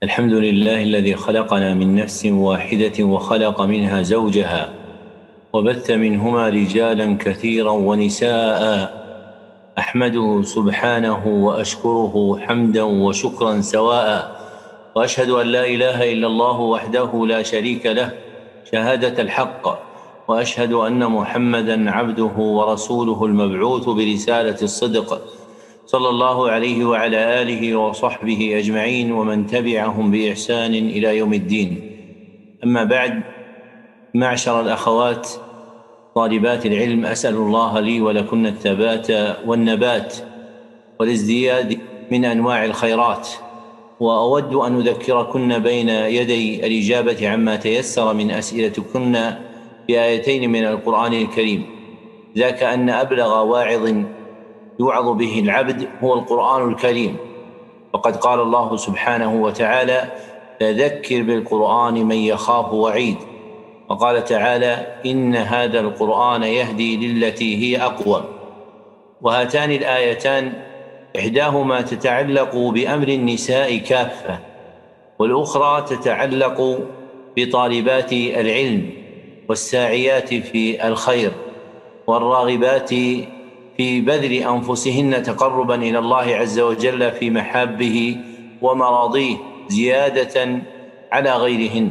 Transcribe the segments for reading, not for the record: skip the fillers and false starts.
الحمد لله الذي خلقنا من نفس واحدة وخلق منها زوجها وبث منهما رجالا كثيرا ونساء. أحمده سبحانه وأشكره حمدا وشكرا سواء، وأشهد أن لا إله إلا الله وحده لا شريك له شهادة الحق، وأشهد أن محمدا عبده ورسوله المبعوث برسالة الصدق، صلى الله عليه وعلى آله وصحبه أجمعين ومن تبعهم بإحسان إلى يوم الدين. أما بعد، معشر الأخوات طالبات العلم، أسأل الله لي ولكن الثبات والنبات والازدياد من أنواع الخيرات، وأود أن أذكركن بين يدي الإجابة عما تيسر من أسئلتكن بآيتين من القرآن الكريم، ذاك أن أبلغ واعظ يوعظ به العبد هو القرآن الكريم، وقد قال الله سبحانه وتعالى: فذكر بالقرآن من يخاف وعيد. وقال تعالى: إن هذا القرآن يهدي للتي هي أقوم. وهاتان الآيتان إحداهما تتعلق بأمر النساء كافة، والأخرى تتعلق بطالبات العلم والساعيات في الخير والراغبات في بذل أنفسهن تقربا إلى الله عز وجل في محابه ومراضيه زيادة على غيرهن.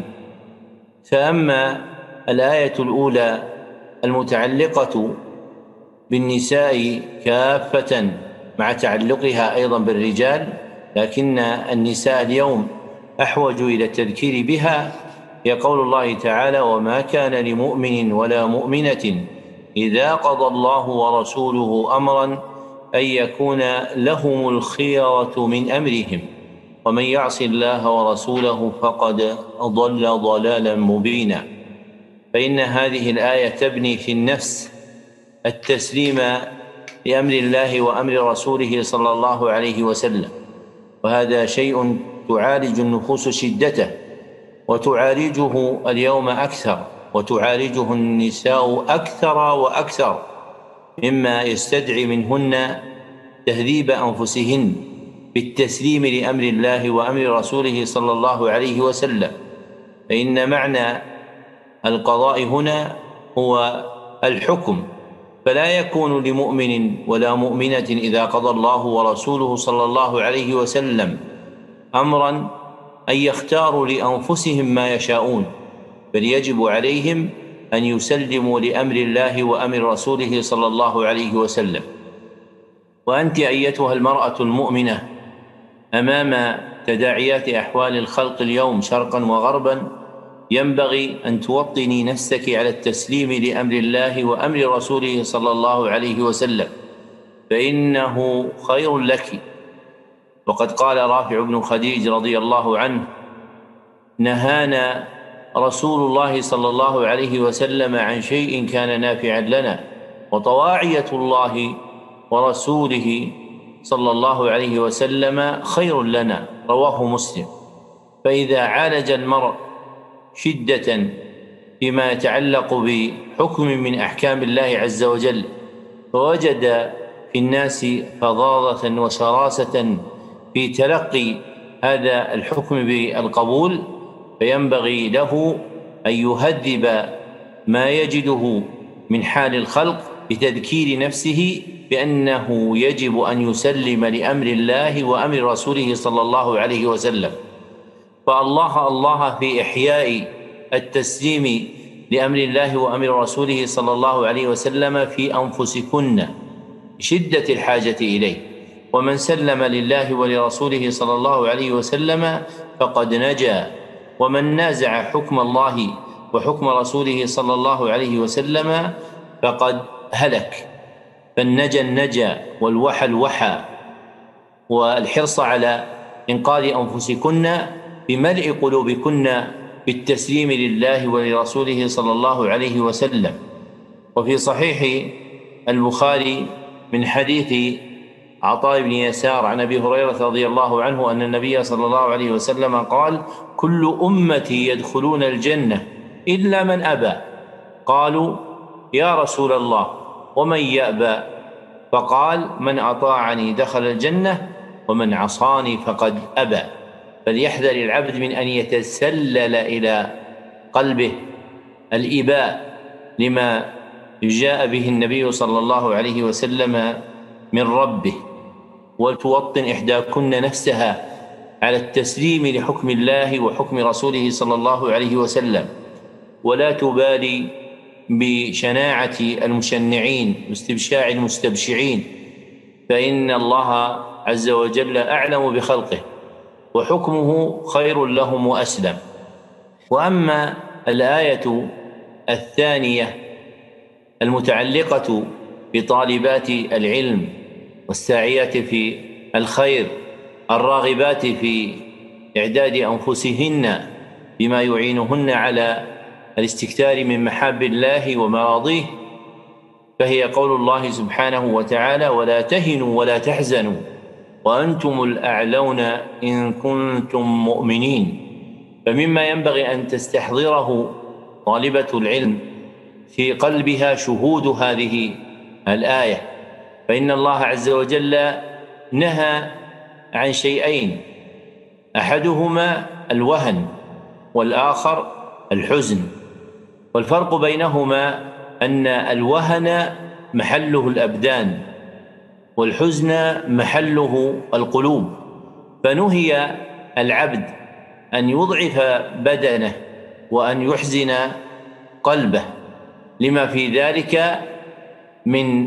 فأما الآية الأولى المتعلقة بالنساء كافة مع تعلقها أيضا بالرجال، لكن النساء اليوم أحوج إلى التذكير بها، هي قول الله تعالى: وما كان لمؤمن ولا مؤمنة إذا قضى الله ورسوله أمرا أن يكون لهم الخيرة من أمرهم ومن يعص الله ورسوله فقد ضل ضلالا مبينا. فإن هذه الآية تبني في النفس التسليم لأمر الله وأمر رسوله صلى الله عليه وسلم، وهذا شيء تعالج النفوس شدته، وتعالجه اليوم أكثر، وتعالجه النساء أكثر وأكثر، مما يستدعي منهن تهذيب أنفسهن بالتسليم لأمر الله وأمر رسوله صلى الله عليه وسلم. فإن معنى القضاء هنا هو الحكم، فلا يكون لمؤمن ولا مؤمنة إذا قضى الله ورسوله صلى الله عليه وسلم أمرا أن يختاروا لأنفسهم ما يشاءون، بل يجب عليهم أن يسلموا لأمر الله وأمر رسوله صلى الله عليه وسلم. وأنت أيتها المرأة المؤمنة أمام تداعيات أحوال الخلق اليوم شرقا وغربا، ينبغي أن توطني نفسك على التسليم لأمر الله وأمر رسوله صلى الله عليه وسلم، فإنه خير لك. وقد قال رافع بن خديج رضي الله عنه: نهانا رسول الله صلى الله عليه وسلم عن شيء كان نافعا لنا، وطواعية الله ورسوله صلى الله عليه وسلم خير لنا، رواه مسلم. فإذا عالج المرء شدة فيما يتعلق بحكم من أحكام الله عز وجل، فوجد في الناس فظاظة وشراسة في تلقي هذا الحكم بالقبول، فينبغي له أن يهذب ما يجده من حال الخلق بتذكير نفسه بأنه يجب أن يسلم لأمر الله وأمر رسوله صلى الله عليه وسلم. فالله في إحياء التسليم لأمر الله وأمر رسوله صلى الله عليه وسلم في أنفسكن شدة الحاجة إليه، ومن سلم لله ولرسوله صلى الله عليه وسلم فقد نجا، ومن نازع حكم الله وحكم رسوله صلى الله عليه وسلم فقد هلك. فالنجا النجا والوحى الوحى، والحرص على إنقاذ أنفسكن بملء قلوبكن بالتسليم لله ولرسوله صلى الله عليه وسلم. وفي صحيح البخاري من حديث عطاء بن يسار عن أبي هريرة رضي الله عنه أن النبي صلى الله عليه وسلم قال: كل أمتي يدخلون الجنة إلا من أبى. قالوا: يا رسول الله ومن يأبى؟ فقال: من أطاعني دخل الجنة ومن عصاني فقد أبى. فليحذر العبد من أن يتسلل إلى قلبه الإباء لما جاء به النبي صلى الله عليه وسلم من ربه، ولتوطن إحداكن نفسها على التسليم لحكم الله وحكم رسوله صلى الله عليه وسلم، ولا تبالي بشناعة المشنعين واستبشاع المستبشعين، فإن الله عز وجل أعلم بخلقه وحكمه خير لهم وأسلم. وأما الآية الثانية المتعلقة بطالبات العلم والساعيات في الخير الراغبات في إعداد أنفسهن بما يعينهن على الاستكثار من محاب الله ومراضيه، فهي قول الله سبحانه وتعالى: ولا تهنوا ولا تحزنوا وأنتم الأعلون إن كنتم مؤمنين. فمما ينبغي أن تستحضره طالبة العلم في قلبها شهود هذه الآية، فإن الله عز وجل نهى عن شيئين، أحدهما الوهن والآخر الحزن، والفرق بينهما أن الوهن محله الأبدان والحزن محله القلوب، فنهي العبد أن يضعف بدنه وأن يحزن قلبه لما في ذلك من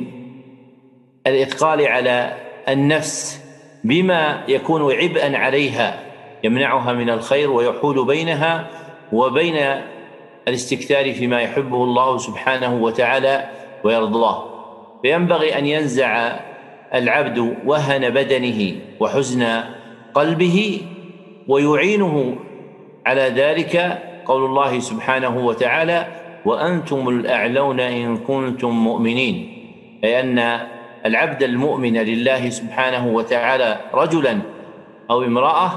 الإثقال على النفس بما يكون عبئا عليها يمنعها من الخير ويحول بينها وبين الاستكثار فيما يحبه الله سبحانه وتعالى ويرضاه. فينبغي أن ينزع العبد وهن بدنه وحزن قلبه، ويعينه على ذلك قول الله سبحانه وتعالى: وأنتم الأعلون إن كنتم مؤمنين، أي أن العبد المؤمن لله سبحانه وتعالى رجلا أو امرأة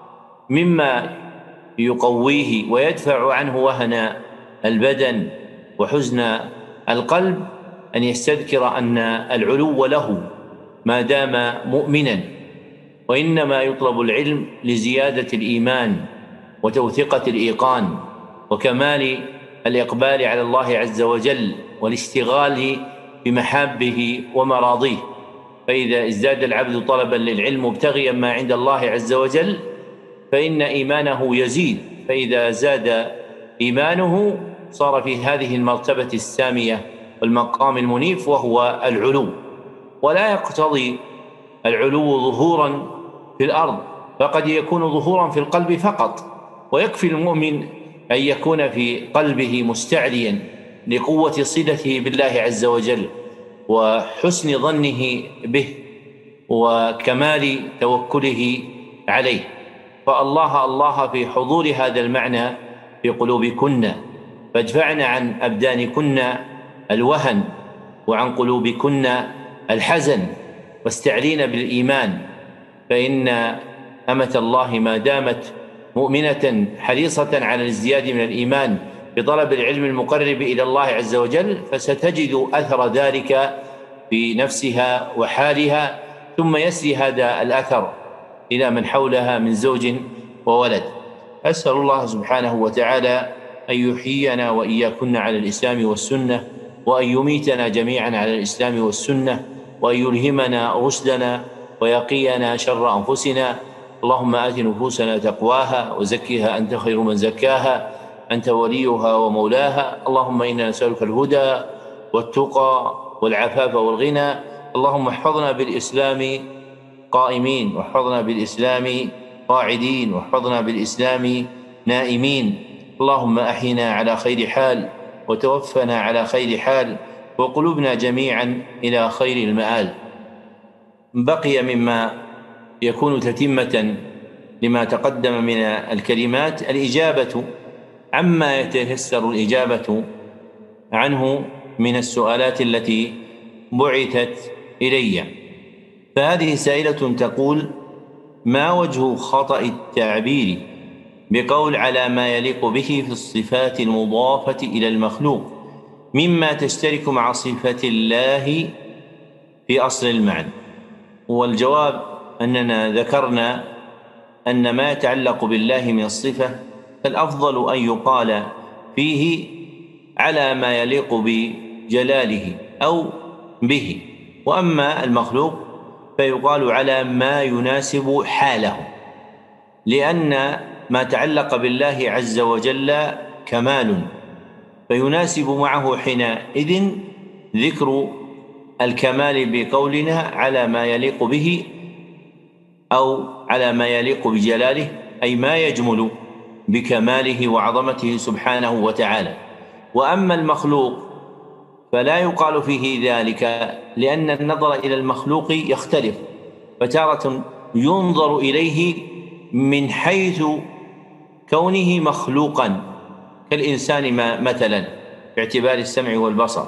مما يقويه ويدفع عنه وهن البدن وحزن القلب أن يستذكر أن العلو له ما دام مؤمنا، وإنما يطلب العلم لزيادة الإيمان وتوثيقة الإيقان وكمال الإقبال على الله عز وجل والاشتغال بمحابه ومراضيه. فإذا ازداد العبد طلبا للعلم مبتغيا ما عند الله عز وجل فإن إيمانه يزيد، فإذا زاد إيمانه صار في هذه المرتبة السامية والمقام المنيف وهو العلو. ولا يقتضي العلو ظهورا في الأرض، فقد يكون ظهورا في القلب فقط، ويكفي المؤمن أن يكون في قلبه مستعليا لقوة صلته بالله عز وجل وحسن ظنه به وكمال توكله عليه. فالله الله في حضور هذا المعنى في قلوبكن، فادفعن عن أبدانكن الوهن وعن قلوبكن الحزن واستعلين بالإيمان، فإن أمة الله ما دامت مؤمنة حريصة على الازدياد من الإيمان بطلب العلم المقرب إلى الله عز وجل فستجد أثر ذلك في نفسها وحالها، ثم يسري هذا الأثر إلى من حولها من زوج وولد. أسأل الله سبحانه وتعالى أن يحيينا وإياكن على الإسلام والسنة، وأن يميتنا جميعا على الإسلام والسنة، وأن يلهمنا رشدنا ويقينا شر أنفسنا. اللهم آت نفوسنا تقواها وزكها أنت خير من زكاها، أنت وليها ومولاها. اللهم إنا نسألك الهدى والتقى والعفاف والغنى. اللهم احفظنا بالإسلام قائمين، واحفظنا بالإسلام قاعدين، واحفظنا بالإسلام نائمين. اللهم أحينا على خير حال وتوفنا على خير حال وقلوبنا جميعا إلى خير المآل. بقي مما يكون تتمة لما تقدم من الكلمات الإجابة عما يتيسر الإجابة عنه من السؤالات التي بعثت إلي. فهذه سائلة تقول: ما وجه خطأ التعبير بقول على ما يليق به في الصفات المضافة إلى المخلوق مما تشترك مع صفة الله في أصل المعنى؟ والجواب أننا ذكرنا أن ما يتعلق بالله من الصفة فالأفضل أن يقال فيه على ما يليق بجلاله أو به، وأما المخلوق فيقال على ما يناسب حاله، لأن ما تعلق بالله عز وجل كمال، فيناسب معه حينئذ ذكر الكمال بقولنا على ما يليق به أو على ما يليق بجلاله، أي ما يجمل بكماله وعظمته سبحانه وتعالى. وأما المخلوق فلا يقال فيه ذلك، لأن النظر إلى المخلوق يختلف، فتارة ينظر إليه من حيث كونه مخلوقا كالإنسان مثلا باعتبار السمع والبصر،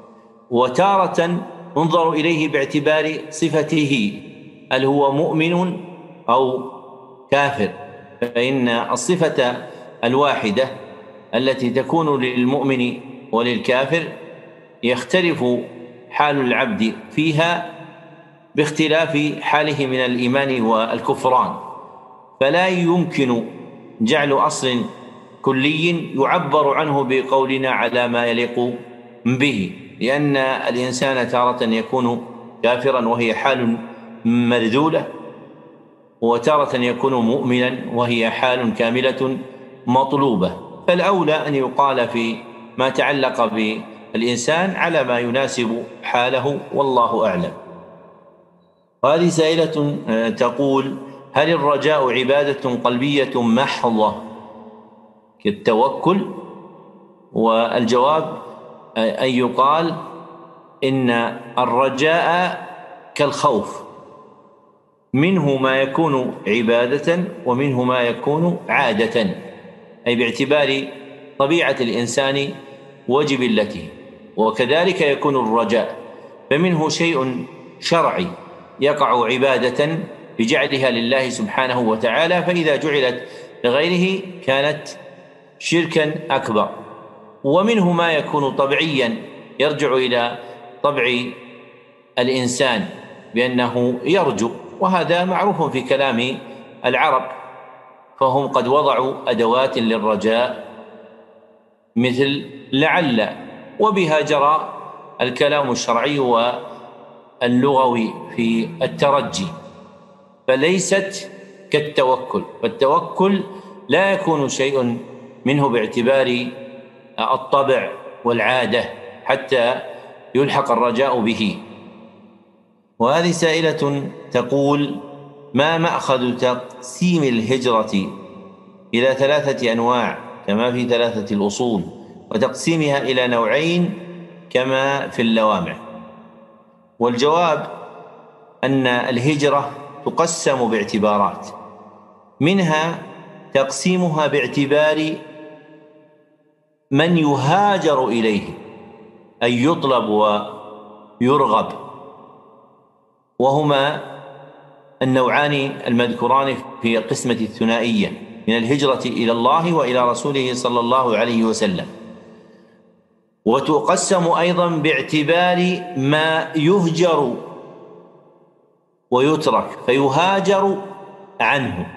وتارة ينظر إليه باعتبار صفته هل هو مؤمن أو كافر، فإن الصفة الواحدة التي تكون للمؤمن وللكافر يختلف حال العبد فيها باختلاف حاله من الإيمان والكفران، فلا يمكن جعل أصل كلي يعبر عنه بقولنا على ما يليق به، لأن الإنسان تارة يكون كافرا وهي حال مرذولة، وتارة يكون مؤمنا وهي حال كاملة مطلوبة، فالأولى أن يقال في ما تعلق بالإنسان على ما يناسب حاله، والله أعلم. وهذه سائلة تقول: هل الرجاء عبادة قلبية محضة كالتوكل؟ والجواب أن يقال إن الرجاء كالخوف، منه ما يكون عبادة ومنه ما يكون عادة، أي باعتبار طبيعة الإنسان وجبلته، وكذلك يكون الرجاء، فمنه شيء شرعي يقع عبادة بجعلها لله سبحانه وتعالى، فإذا جعلت لغيره كانت شركا أكبر، ومنه ما يكون طبيعيا يرجع إلى طبع الإنسان بأنه يرجو، وهذا معروف في كلام العرب، فهم قد وضعوا أدوات للرجاء مثل لعل، وبها جرى الكلام الشرعي واللغوي في الترجي، فليست كالتوكل، فالتوكل لا يكون شيء منه باعتبار الطبع والعادة حتى يلحق الرجاء به. وهذه سائلة تقول: ما مأخذ تقسيم الهجرة إلى 3 أنواع كما في 3 الأصول، وتقسيمها إلى نوعين كما في اللوامع؟ والجواب أن الهجرة تقسم باعتبارات، منها تقسيمها باعتبار من يهاجر إليه، أي يطلب ويرغب، وهما النوعان المذكوران في القسمة الثنائية من الهجرة إلى الله وإلى رسوله صلى الله عليه وسلم. وتقسم أيضا باعتبار ما يهجر ويترك فيهاجر عنه،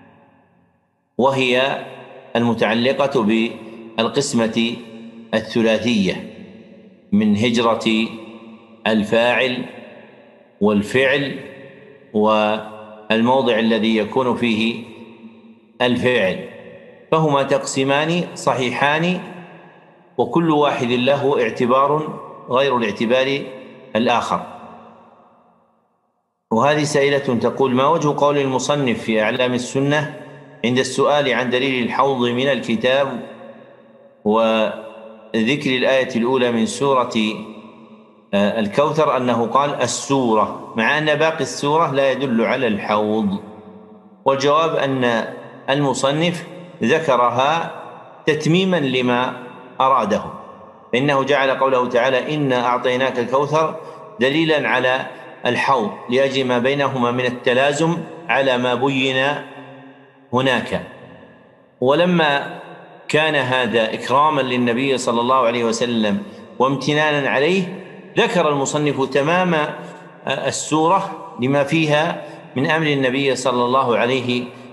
وهي المتعلقة بالقسمة الثلاثية من هجرة الفاعل والفعل والموضع الذي يكون فيه الفعل، فهما تقسيمان صحيحان، وكل واحد له اعتبار غير الاعتبار الآخر. وهذه سائلة تقول: ما وجه قول المصنف في أعلام السنة عند السؤال عن دليل الحوض من الكتاب وذكر الآية الأولى من سورة الكوثر أنه قال السورة، مع أن باقي السورة لا يدل على الحوض؟ والجواب أن المصنف ذكرها تتميما لما أراده، فإنه جعل قوله تعالى إنا أعطيناك الكوثر دليلا على الحوض لأجل ما بينهما من التلازم على ما بين هناك. ولما كان هذا إكراما للنبي صلى الله عليه وسلم وامتنانا عليه، ذكر المصنف تمام السورة لما فيها من أمر النبي صلى الله عليه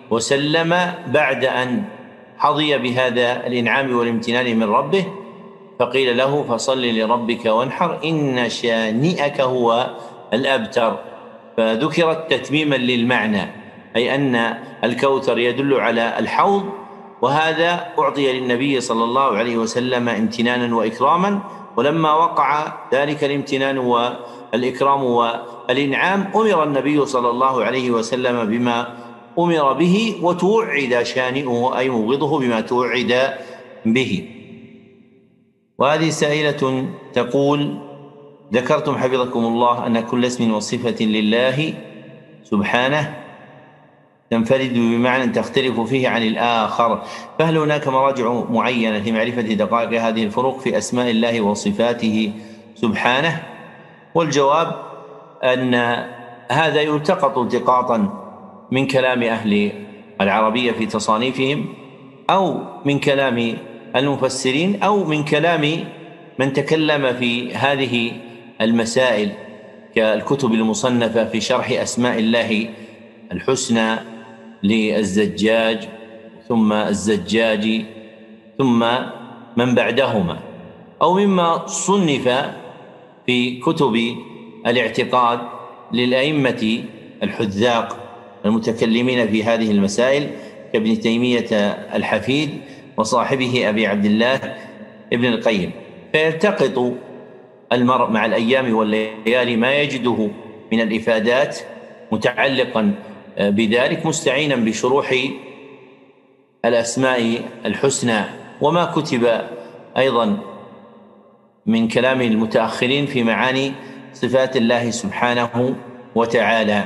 وسلم بعد أن حظي بهذا الإنعام والامتنان من ربه، فقيل له: فصل لربك وانحر إن شانئك هو الأبتر. فذكرت تتميما للمعنى، أي أن الكوثر يدل على الحوض، وهذا أعطي للنبي صلى الله عليه وسلم امتنانا وإكراما. ولما وقع ذلك الامتنان والإكرام والإنعام أمر النبي صلى الله عليه وسلم بما أمر به، وتوعد شانئه أي مبغضه بما توعد به. وهذه سائلة تقول: ذكرتم حفظكم الله أن كل اسم وصفة لله سبحانه تنفرد بمعنى تختلف فيه عن الآخر، فهل هناك مراجع معينة لمعرفة دقائق هذه الفروق في أسماء الله وصفاته سبحانه؟ والجواب أن هذا يلتقط التقاطا من كلام أهل العربية في تصانيفهم، أو من كلام المفسرين، أو من كلام من تكلم في هذه المسائل كالكتب المصنفة في شرح أسماء الله الحسنى للزجاج ثم الزجاجي ثم من بعدهما، أو مما صنف في كتب الاعتقاد للأئمة الحذاق المتكلمين في هذه المسائل كابن تيمية الحفيد وصاحبه أبي عبد الله ابن القيم. فيلتقط المرء مع الأيام والليالي ما يجده من الإفادات متعلقا بذلك، مستعينا بشروح الأسماء الحسنى وما كتب أيضا من كلام المتأخرين في معاني صفات الله سبحانه وتعالى.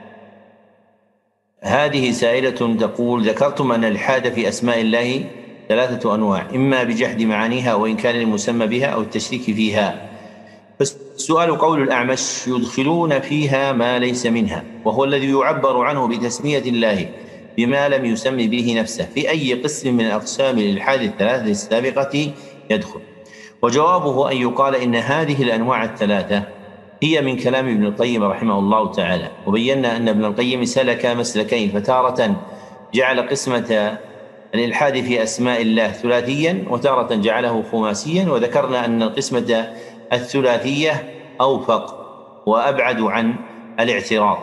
هذه سائلة تقول: ذكرتم أن الإلحاد في أسماء الله 3 أنواع، إما بجحد معانيها وإنكار المسمى بها أو التشريك فيها. فالسؤال: قول الأعمش: يدخلون فيها ما ليس منها، وهو الذي يعبر عنه بتسمية الله بما لم يسم به نفسه، في أي قسم من أقسام الإلحاد 3 السابقة يدخل؟ وجوابه أن يقال إن هذه الأنواع 3 هي من كلام ابن القيم رحمه الله تعالى. وبينا أن ابن القيم سلك مسلكين، فتارة جعل قسمة الإلحاد في أسماء الله ثلاثيا، وتارة جعله خماسيا، وذكرنا أن القسمة الثلاثية أوفق وأبعد عن الاعتراض.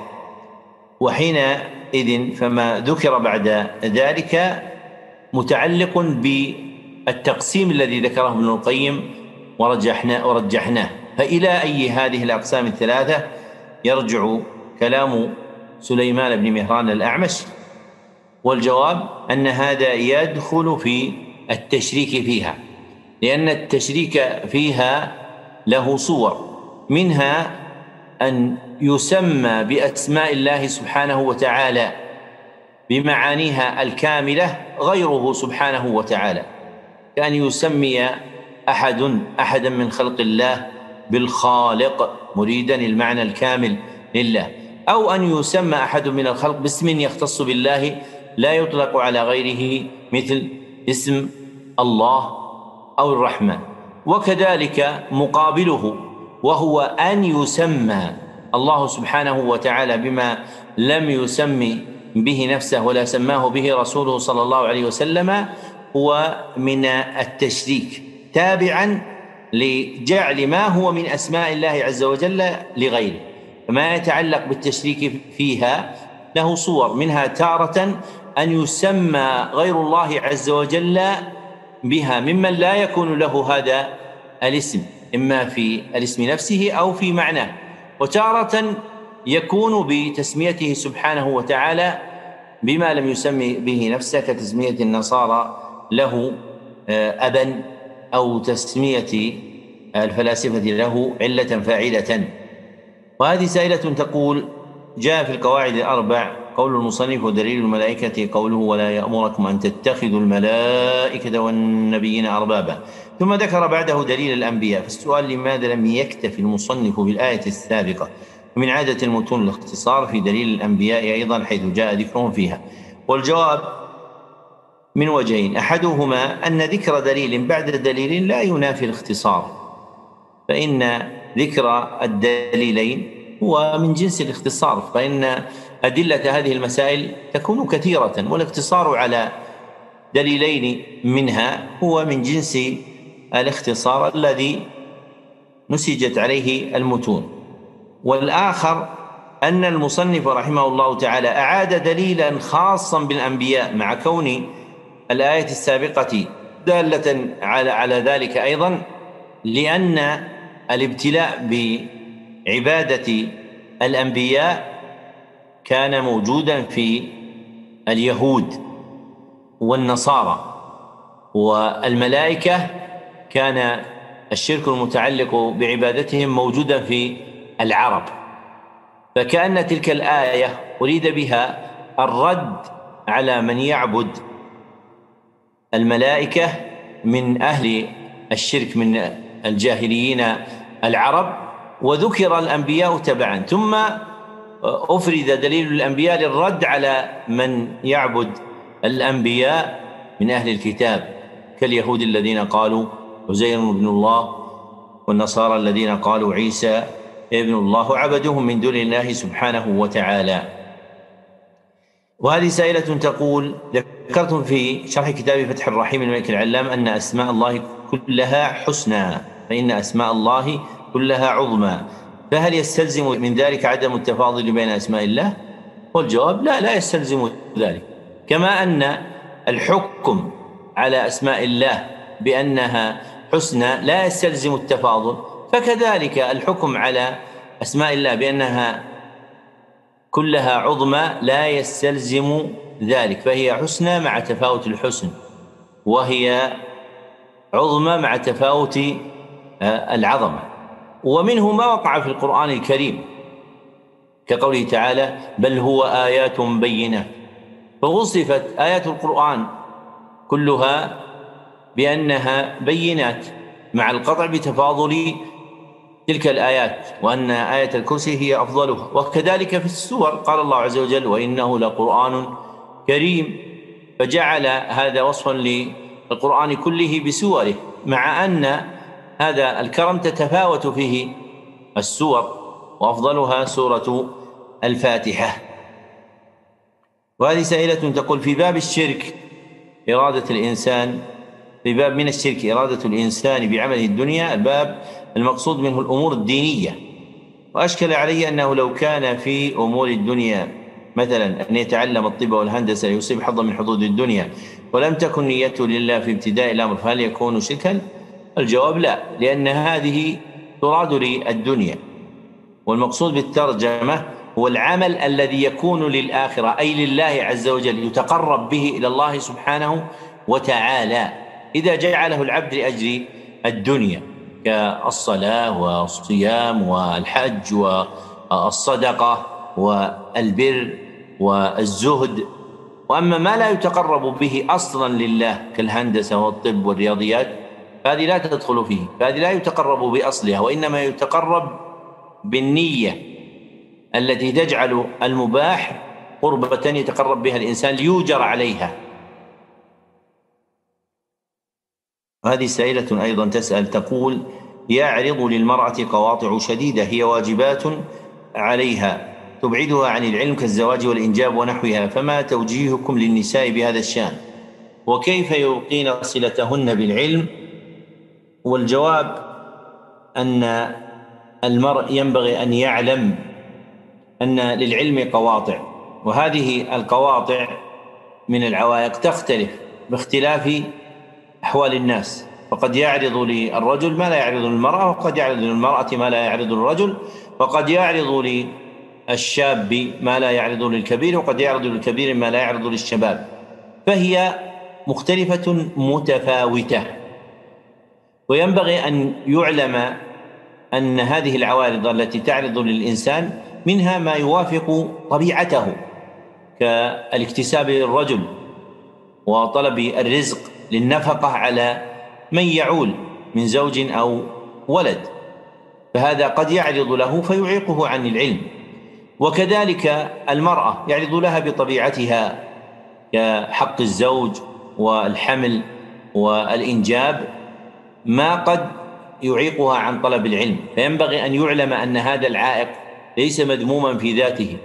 وحينئذ فما ذكر بعد ذلك متعلق بالتقسيم الذي ذكره ابن القيم ورجحناه. فإلى أي هذه الأقسام 3 يرجع كلام سليمان بن مهران الأعمش؟ والجواب أن هذا يدخل في التشريك فيها، لأن التشريك فيها له صور، منها أن يسمى بأسماء الله سبحانه وتعالى بمعانيها الكاملة غيره سبحانه وتعالى، كأن يسمي أحدا من خلق الله بالخالق مريدا المعنى الكامل لله، أو أن يسمى أحد من الخلق باسم يختص بالله لا يطلق على غيره، مثل اسم الله أو الرحمن. وكذلك مقابله، وهو أن يسمى الله سبحانه وتعالى بما لم يسمي به نفسه ولا سماه به رسوله صلى الله عليه وسلم، هو من التشريك، تابعا لجعل ما هو من أسماء الله عز وجل لغيره. فما يتعلق بالتشريك فيها له صور، منها تارة أن يسمى غير الله عز وجل بها ممن لا يكون له هذا الاسم، إما في الاسم نفسه أو في معناه، وتارة يكون بتسميته سبحانه وتعالى بما لم يسمي به نفسه، كتسمية النصارى له أبا، أو تسمية الفلاسفة له علة فاعلة. وهذه سائلة تقول: جاء في القواعد 4 قول المصنف: ودليل الملائكة قوله: ولا يأمركم أن تتخذوا الملائكة والنبيين أربابا، ثم ذكر بعده دليل الأنبياء. فالسؤال: لماذا لم يكتفي المصنف بالآية السابقة؟ ومن عادة المتون الاختصار في دليل الأنبياء أيضا حيث جاء ذكرهم فيها. والجواب من وجهين: أحدهما أن ذكر دليل بعد دليل لا ينافي الاختصار، فإن ذكر الدليلين هو من جنس الاختصار، فإن أدلة هذه المسائل تكون كثيرة، والاقتصار على دليلين منها هو من جنس الاختصار الذي نسجت عليه المتون. والآخر أن المصنف رحمه الله تعالى أعاد دليلا خاصا بالأنبياء مع كون الآية السابقة دالة على ذلك أيضا، لأن الابتلاء بعبادة الأنبياء كان موجودا في اليهود والنصارى، والملائكة كان الشرك المتعلق بعبادتهم موجودا في العرب، فكأن تلك الآية أريد بها الرد على من يعبد الملائكة من أهل الشرك من الجاهليين العرب، وذكر الأنبياء تبعا، ثم أفرد دليل الأنبياء للرد على من يعبد الأنبياء من أهل الكتاب كاليهود الذين قالوا عزير ابن الله، والنصارى الذين قالوا عيسى ابن الله، عبدهم من دون الله سبحانه وتعالى. وهذه سائلة تقول: ذكرتم في شرح كتاب فتح الرحيم الملك العلام أن أسماء الله كلها حسنى، فإن أسماء الله كلها عظمى، فهل يستلزم من ذلك عدم التفاضل بين أسماء الله؟ والجواب: لا يستلزم ذلك، كما أن الحكم على أسماء الله بأنها حسنى لا يستلزم التفاضل، فكذلك الحكم على أسماء الله بأنها كلها عظمى لا يستلزم ذلك، فهي حسنى مع تفاوت الحسن، وهي عظمى مع تفاوت العظمة. ومنه ما وقع في القرآن الكريم كقوله تعالى: بل هو آيات بينات، فوصفت آيات القرآن كلها بأنها بينات مع القطع بتفاضل تلك الآيات، وأن آية الكرسي هي أفضلها. وكذلك في السور قال الله عز وجل: وإنه لقرآن كريم، فجعل هذا وصفا للقرآن كله بسوره، مع أن هذا الكرم تتفاوت فيه السور، وأفضلها سورة الفاتحة. وهذه سائلة تقول: في باب الشرك إرادة الإنسان، في باب من الشرك إرادة الإنسان بعمله الدنيا، الباب المقصود منه الأمور الدينية، وأشكل علي أنه لو كان في أمور الدنيا مثلا أن يتعلم الطب والهندسة ليصيب حظا من حظوظ الدنيا ولم تكن نيته لله في ابتداء الأمر، فهل يكون شركا؟ الجواب: لا، لأن هذه تراد للدنيا، والمقصود بالترجمة هو العمل الذي يكون للآخرة، أي لله عز وجل، يتقرب به إلى الله سبحانه وتعالى، إذا جعله العبد لأجل الدنيا كالصلاة والصيام والحج والصدقة والبر والزهد. وأما ما لا يتقرب به أصلا لله كالهندسة والطب والرياضيات فهذه لا تدخل فيه، فهذه لا يتقرب بأصلها، وإنما يتقرب بالنية التي تجعل المباح قربة يتقرب بها الإنسان ليؤجر عليها. وهذه سائلة أيضا تسأل تقول: يعرض للمرأة قواطع شديدة هي واجبات عليها تبعدها عن العلم كالزواج والإنجاب ونحوها، فما توجيهكم للنساء بهذا الشأن؟ وكيف يلقين صلتهن بالعلم؟ والجواب أن المرء ينبغي أن يعلم أن للعلم قواطع، وهذه القواطع من العوائق تختلف باختلاف أحوال الناس، فقد يعرض للرجل ما لا يعرض للمرأة، وقد يعرض للمرأة ما لا يعرض للرجل، وقد يعرض للشاب ما لا يعرض للكبير، وقد يعرض للكبير ما لا يعرض للشباب، فهي مختلفة متفاوتة. وينبغي أن يعلم أن هذه العوارض التي تعرض للإنسان منها ما يوافق طبيعته كالاكتساب للرجل وطلب الرزق للنفقة على من يعول من زوج أو ولد، فهذا قد يعرض له فيعيقه عن العلم. وكذلك المرأة يعرض لها بطبيعتها كحق الزوج والحمل والإنجاب ما قد يعيقها عن طلب العلم، فينبغي أن يعلم أن هذا العائق ليس مذموما في ذاته،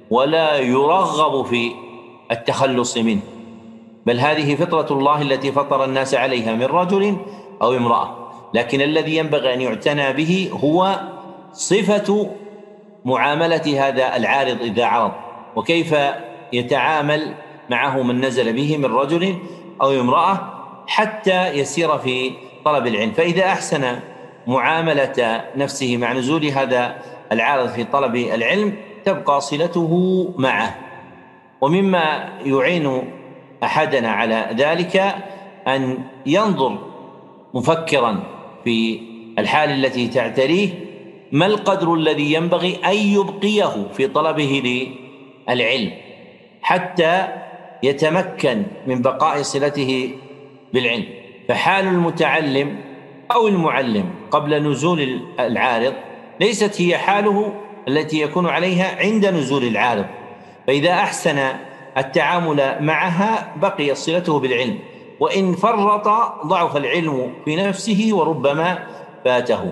ولا يرغب في التخلص منه، بل هذه فطرة الله التي فطر الناس عليها من رجل أو امرأة. لكن الذي ينبغي أن يعتنى به هو صفة معاملة هذا العارض إذا عرض، وكيف يتعامل معه من نزل به من رجل أو امرأة حتى يسير في طلب العلم. فإذا أحسن معاملة نفسه مع نزول هذا العارض في طلب العلم تبقى صلته معه. ومما يعين أحدنا على ذلك أن ينظر مفكرا في الحال التي تعتريه ما القدر الذي ينبغي أن يبقيه في طلبه للعلم حتى يتمكن من بقاء صلته بالعلم. فحال المتعلم أو المعلم قبل نزول العارض ليست هي حاله التي يكون عليها عند نزول العارض، فإذا أحسن التعامل معها بقي صلته بالعلم، وإن فرط ضعف العلم في نفسه وربما فاته.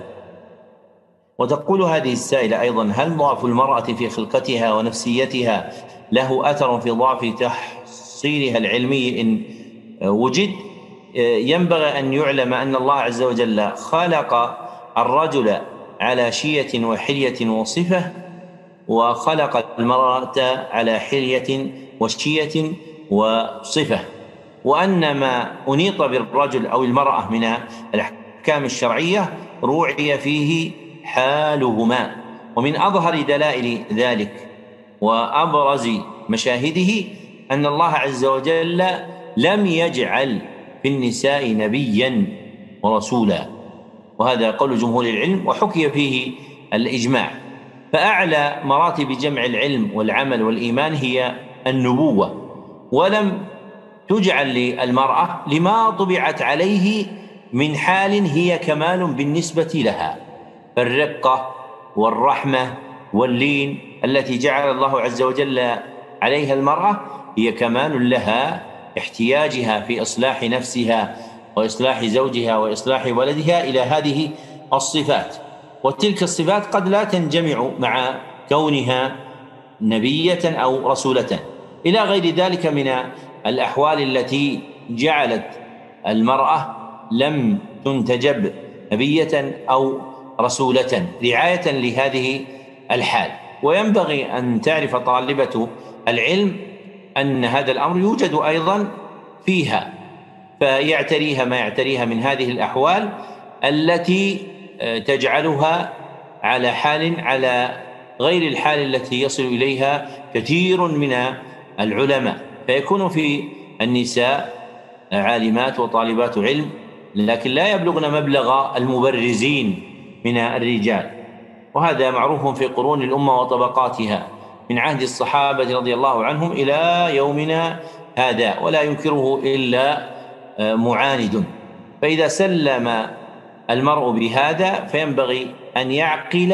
وتقول هذه السائلة أيضا: هل ضعف المرأة في خلقتها ونفسيتها له أثر في ضعف تحصيلها العلمي إن وجد؟ ينبغي أن يعلم أن الله عز وجل خلق الرجل على شية وحلية وصفة، وخلق المرأة على حلية وشية وصفة، وأن ما أنيط بالرجل أو المرأة من الأحكام الشرعية روعي فيه حالهما. ومن أظهر دلائل ذلك وأبرز مشاهده أن الله عز وجل لم يجعل في النساء نبيا ورسولا، وهذا قول جمهور العلم وحكي فيه الإجماع. فأعلى مراتب جمع العلم والعمل والإيمان هي النبوة، ولم تجعل للمرأة لما طبعت عليه من حال هي كمال بالنسبة لها، فالرقة والرحمة واللين التي جعل الله عز وجل عليها المرأة هي كمال لها، احتياجها في إصلاح نفسها وإصلاح زوجها وإصلاح ولدها إلى هذه الصفات. وتلك الصفات قد لا تنجمع مع كونها نبية أو رسولة، إلى غير ذلك من الأحوال التي جعلت المرأة لم تنتجب نبية أو رسولة رعاية لهذه الحال. وينبغي أن تعرف طالبة العلم أن هذا الأمر يوجد أيضا فيها، فيعتريها ما يعتريها من هذه الأحوال التي تجعلها على حال على غير الحال التي يصل إليها كثير من العلماء، فيكون في النساء عالمات وطالبات علم لكن لا يبلغن مبلغ المبرزين من الرجال، وهذا معروف في قرون الأمة وطبقاتها من عهد الصحابة رضي الله عنهم إلى يومنا هذا، ولا ينكره إلا معاند. فإذا سلم المرء بهذا فينبغي أن يعقل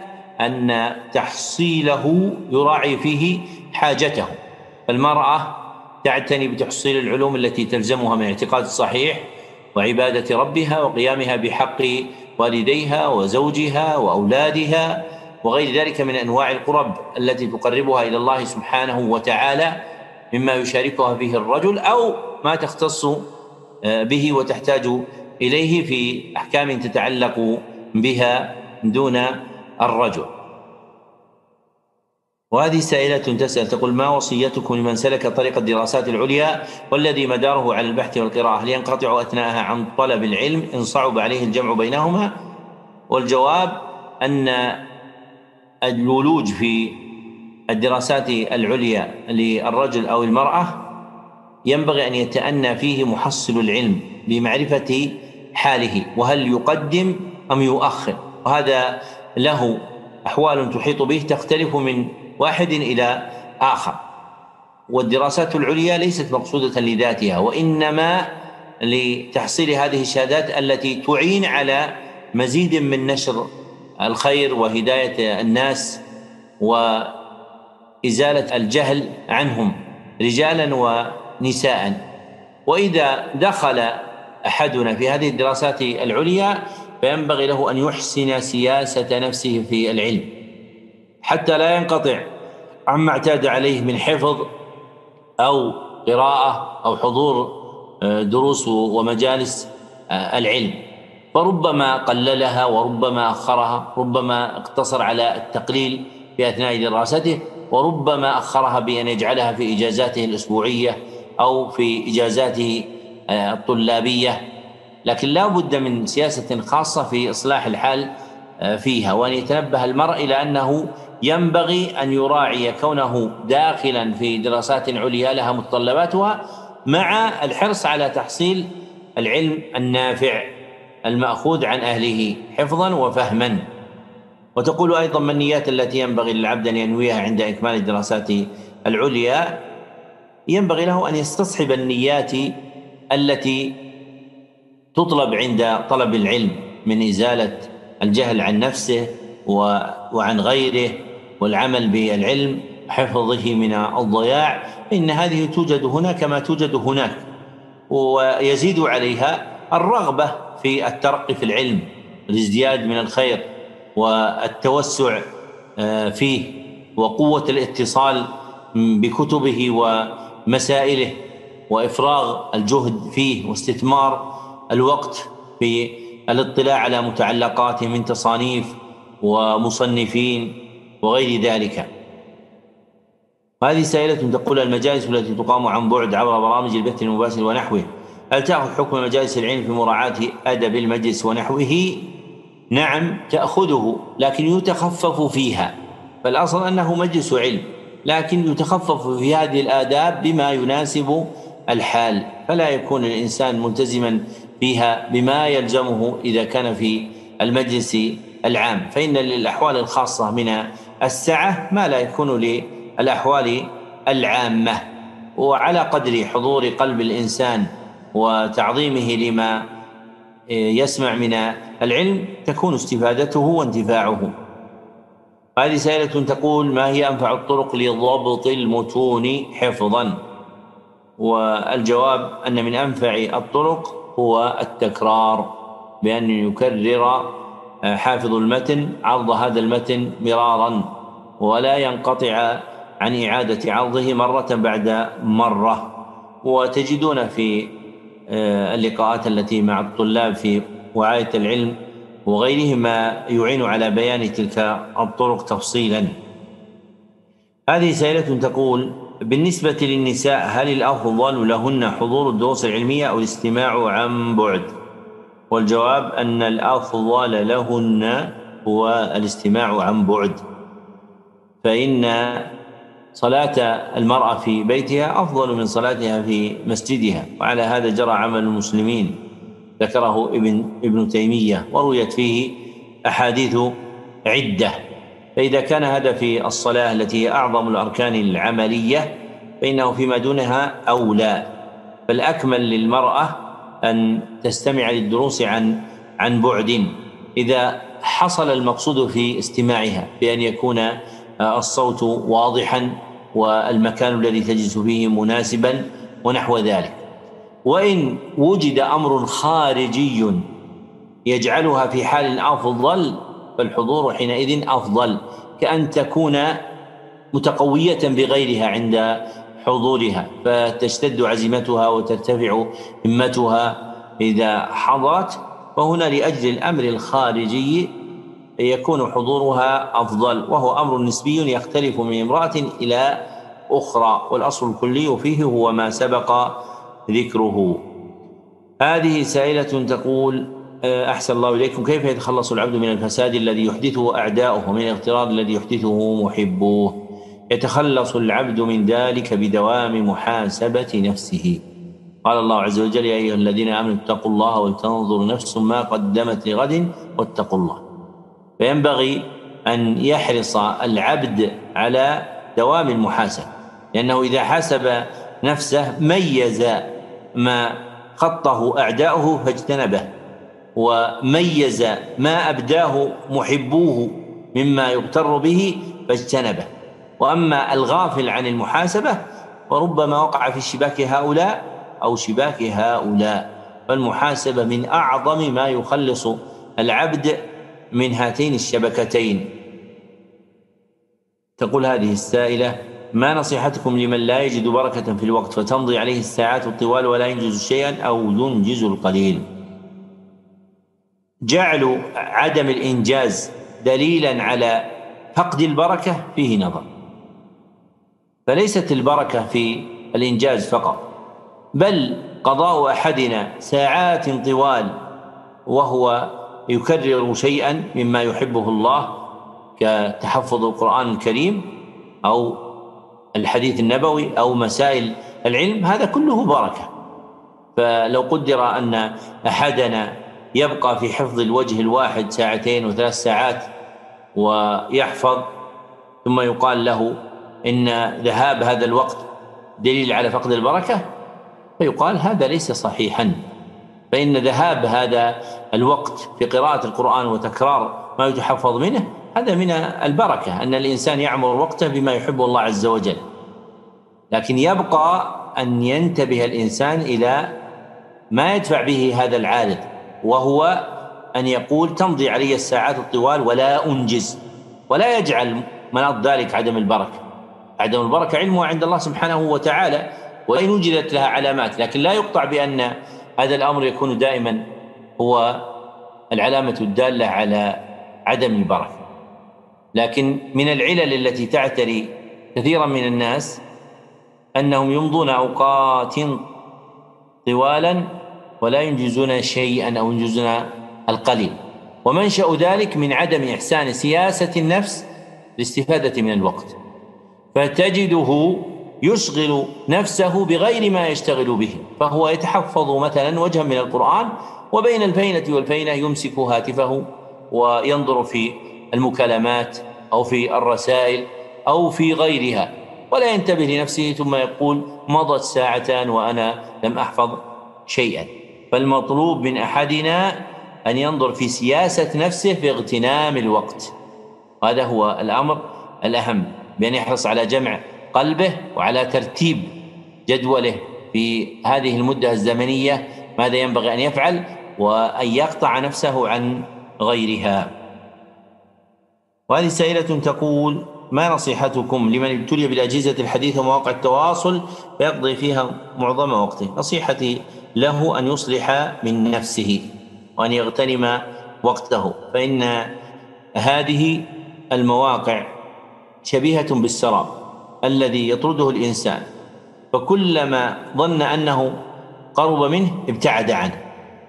أن تحصيله يراعي فيه حاجته. فالمرأة تعتني بتحصيل العلوم التي تلزمها من اعتقاد الصحيح وعبادة ربها وقيامها بحق والديها وزوجها وأولادها وغير ذلك من أنواع القرب التي تقربها إلى الله سبحانه وتعالى مما يشاركها فيه الرجل أو ما تختص به وتحتاج إليه في أحكام تتعلق بها دون الرجل. وهذه سائلة تسأل تقول: ما وصيتكم لمن سلك طريق الدراسات العليا والذي مداره على البحث والقراءة، هل ينقطع أثناءها عن طلب العلم إن صعب عليه الجمع بينهما؟ والجواب أن الولوج في الدراسات العليا للرجل أو المرأة ينبغي أن يتأنى فيه محصل العلم بمعرفة حاله، وهل يقدم أم يؤخر، وهذا له أحوال تحيط به تختلف من واحد إلى آخر. والدراسات العليا ليست مقصودة لذاتها، وإنما لتحصيل هذه الشهادات التي تعين على مزيد من نشر الخير وهداية الناس وإزالة الجهل عنهم رجالا ونساء. وإذا دخل أحدنا في هذه الدراسات العليا فينبغي له أن يحسن سياسة نفسه في العلم حتى لا ينقطع عما اعتاد عليه من حفظ أو قراءة أو حضور دروس ومجالس العلم، فربما قللها وربما أخرها، ربما اقتصر على التقليل في أثناء دراسته، وربما أخرها بأن يجعلها في إجازاته الأسبوعية أو في إجازاته الطلابية. لكن لا بد من سياسة خاصة في إصلاح الحال فيها، وأن يتنبه المرء إلى أنه ينبغي أن يراعي كونه داخلا في دراسات عليا لها متطلباتها، مع الحرص على تحصيل العلم النافع المأخوذ عن أهله حفظا وفهما. وتقول أيضا: ما النيات التي ينبغي للعبد أن ينويها عند إكمال الدراسات العليا؟ ينبغي له أن يستصحب النيات التي تطلب عند طلب العلم من إزالة الجهل عن نفسه وعن غيره، والعمل بالعلم، حفظه من الضياع، إن هذه توجد هنا كما توجد هناك، ويزيد عليها الرغبة في الترقي في العلم، الازدياد من الخير والتوسع فيه، وقوة الاتصال بكتبه ومسائله، وإفراغ الجهد فيه، واستثمار الوقت في الاطلاع على متعلقاته من تصانيف ومصنفين وغير ذلك. هذه سائلة تقول: المجالس التي تقام عن بعد عبر برامج البث المباشر ونحوه، هل تأخذ حكم مجالس العلم في مراعاة أدب المجلس ونحوه؟ نعم تأخذه، لكن يتخفف فيها، فالأصل أنه مجلس علم، لكن يتخفف في هذه الآداب بما يناسب الحال، فلا يكون الإنسان ملتزما فيها بما يلزمه إذا كان في المجلس العام، فإن للأحوال الخاصة من السعة ما لا يكون للأحوال العامة. وعلى قدر حضور قلب الإنسان وتعظيمه لما يسمع من العلم تكون استفادته وانتفاعه. هذه سائلة تقول: ما هي أنفع الطرق لضبط المتون حفظا؟ والجواب أن من أنفع الطرق هو التكرار، بأن يكرر حافظ المتن عرض هذا المتن مرارا، ولا ينقطع عن إعادة عرضه مرة بعد مرة. وتجدون في اللقاءات التي مع الطلاب في وعاية العلم وغيرهم ما يعين على بيان تلك الطرق تفصيلا. هذه سائلة تقول: بالنسبة للنساء هل الأفضل لهن حضور الدروس العلمية أو الاستماع عن بعد؟ والجواب أن الأفضل لهن هو الاستماع عن بعد، فإن صلاة المرأة في بيتها أفضل من صلاتها في مسجدها، وعلى هذا جرى عمل المسلمين، ذكره ابن تيمية، ورويت فيه أحاديث عدة. فإذا كان هدف الصلاة التي هي أعظم الأركان العملية فإنه فيما دونها أولى، فالأكمل للمرأة أن تستمع للدروس عن بعد، إذا حصل المقصود في استماعها بأن يكون الصوت واضحا والمكان الذي تجلس فيه مناسبا ونحو ذلك. وإن وجد أمر خارجي يجعلها في حال أفضل فالحضور حينئذ أفضل، كأن تكون متقوية بغيرها عند حضورها فتشتد عزيمتها وترتفع همتها إذا حضرت، فهنا لأجل الأمر الخارجي يكون حضورها أفضل، وهو أمر نسبي يختلف من امرأة إلى أخرى، والأصل الكلي فيه هو ما سبق ذكره. هذه سائلة تقول: أحسن الله إليكم، كيف يتخلص العبد من الفساد الذي يحدثه أعداؤه ومن الاغترار الذي يحدثه محبوه؟ يتخلص العبد من ذلك بدوام محاسبة نفسه. قال الله عز وجل: يا أيها الذين آمنوا اتقوا الله ولتنظر نفس ما قدمت لغد واتقوا الله. فينبغي أن يحرص العبد على دوام المحاسبة، لأنه إذا حاسب نفسه ميز ما خطه أعداؤه فاجتنبه، وميز ما أبداه محبوه مما يغتر به فاجتنبه. وأما الغافل عن المحاسبة فربما وقع في شباك هؤلاء أو شباك هؤلاء، فالمحاسبة من أعظم ما يخلص العبد من هاتين الشبكتين. تقول هذه السائلة: ما نصيحتكم لمن لا يجد بركة في الوقت فتمضي عليه الساعات الطوال ولا ينجز شيئا أو ينجز القليل؟ جعل عدم الإنجاز دليلا على فقد البركة فيه نظر، فليست البركة في الإنجاز فقط، بل قضاء أحدنا ساعات طوال وهو يكرر شيئا مما يحبه الله كتحفظ القرآن الكريم أو الحديث النبوي أو مسائل العلم، هذا كله بركة. فلو قدر أن أحدنا يبقى في حفظ الوجه الواحد 2 و3 ساعات ويحفظ، ثم يقال له إن ذهاب هذا الوقت دليل على فقد البركة، فيقال هذا ليس صحيحا، فإن ذهاب هذا الوقت في قراءة القرآن وتكرار ما يتحفظ منه هذا من البركة، أن الإنسان يعمر وقته بما يحبه الله عز وجل. لكن يبقى أن ينتبه الإنسان إلى ما يدفع به هذا العارض، وهو أن يقول تمضي علي الساعات الطوال ولا أنجز، ولا يجعل مناط ذلك عدم البركة. عدم البركة علمها عند الله سبحانه وتعالى، وإن وجدت لها علامات، لكن لا يقطع بأن هذا الأمر يكون دائما هو العلامة الدالة على عدم البركة. لكن من العلل التي تعتري كثيرا من الناس أنهم يمضون أوقات طوالا ولا ينجزون شيئا أو ينجزون القليل، ومنشأ ذلك من عدم إحسان سياسة النفس للاستفادة من الوقت، فتجده يشغل نفسه بغير ما يشتغل به، فهو يتحفظ مثلا وجها من القرآن وبين الفينة والفينة يمسك هاتفه وينظر في المكالمات أو في الرسائل أو في غيرها ولا ينتبه لنفسه، ثم يقول مضت 2 ساعات وأنا لم أحفظ شيئا. فالمطلوب من أحدنا أن ينظر في سياسة نفسه في اغتنام الوقت، هذا هو الأمر الأهم، بأن يحرص على جمع قلبه وعلى ترتيب جدوله في هذه المدة الزمنية ماذا ينبغي أن يفعل، وأن يقطع نفسه عن غيرها. وهذه سائلة تقول: ما نصيحتكم لمن ابتلي بالأجهزة الحديثة ومواقع التواصل فيقضي فيها معظم وقته؟ نصيحتي له أن يصلح من نفسه وأن يغتنم وقته، فإن هذه المواقع شبيهة بالسراب الذي يطرده الإنسان، فكلما ظن أنه قرب منه ابتعد عنه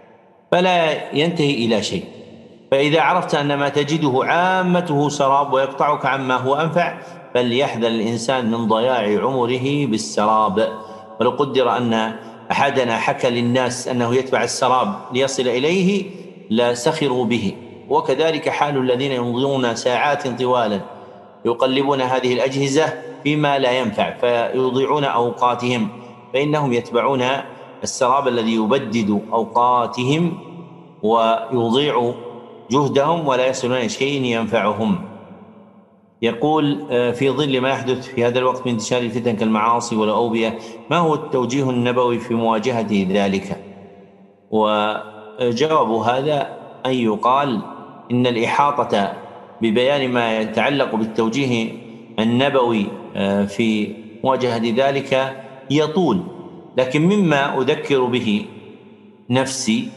فلا ينتهي إلى شيء. فإذا عرفت أن ما تجده عامته سراب ويقطعك عما هو أنفع فليحذر الإنسان من ضياع عمره بالسراب. ولو قدر أن أحدنا حكى للناس أنه يتبع السراب ليصل إليه لسخروا به، وكذلك حال الذين يمضون ساعات طوالا يقلبون هذه الأجهزة فيما لا ينفع فيضيعون أوقاتهم، فإنهم يتبعون السراب الذي يبدد أوقاتهم ويضيع جهدهم ولا يصلون إلى شيء ينفعهم. يقول: في ظل ما يحدث في هذا الوقت من انتشار الفتن كالمعاصي والأوبئة، ما هو التوجيه النبوي في مواجهة ذلك؟ وجواب هذا أن يقال إن الإحاطة ببيان ما يتعلق بالتوجيه النبوي في مواجهة ذلك يطول، لكن مما أذكر به نفسي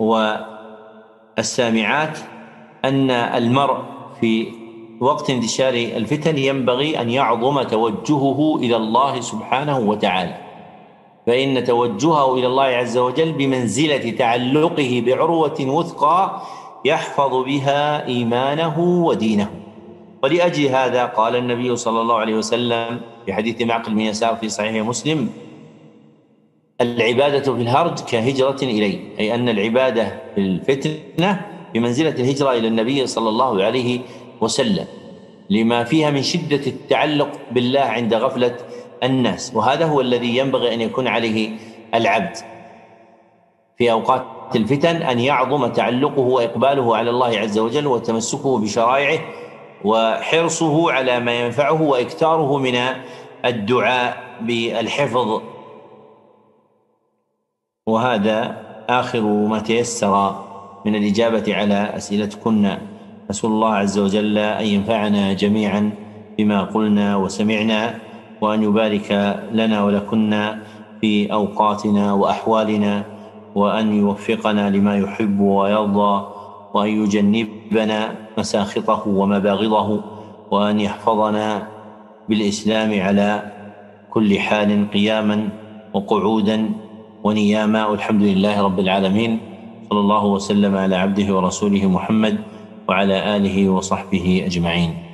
والسامعات أن المرء في وقت انتشار الفتن ينبغي أن يعظم توجهه إلى الله سبحانه وتعالى، فإن توجهه إلى الله عز وجل بمنزلة تعلقه بعروة وثقى يحفظ بها إيمانه ودينه. ولأجل هذا قال النبي صلى الله عليه وسلم في حديث معقل بن يسار في صحيح مسلم: العبادة في الهرج كهجرة إليه، أي أن العبادة في الفتنة بمنزلة الهجرة إلى النبي صلى الله عليه وسلم، لما فيها من شدة التعلق بالله عند غفلة الناس، وهذا هو الذي ينبغي أن يكون عليه العبد في أوقات الفتن، أن يعظم تعلقه وإقباله على الله عز وجل وتمسكه بشرائعه وحرصه على ما ينفعه وإكثاره من الدعاء بالحفظ. وهذا آخر ما تيسر من الإجابة على أسئلتكن. أسأل الله عز وجل أن ينفعنا جميعا بما قلنا وسمعنا، وأن يبارك لنا ولكن في أوقاتنا وأحوالنا، وأن يوفقنا لما يحب ويرضى، وأن يجنبنا مساخطه ومباغضه، وأن يحفظنا بالإسلام على كل حال قياما وقعودا ونياما. والحمد لله رب العالمين، صلى الله وسلم على عبده ورسوله محمد وعلى آله وصحبه أجمعين.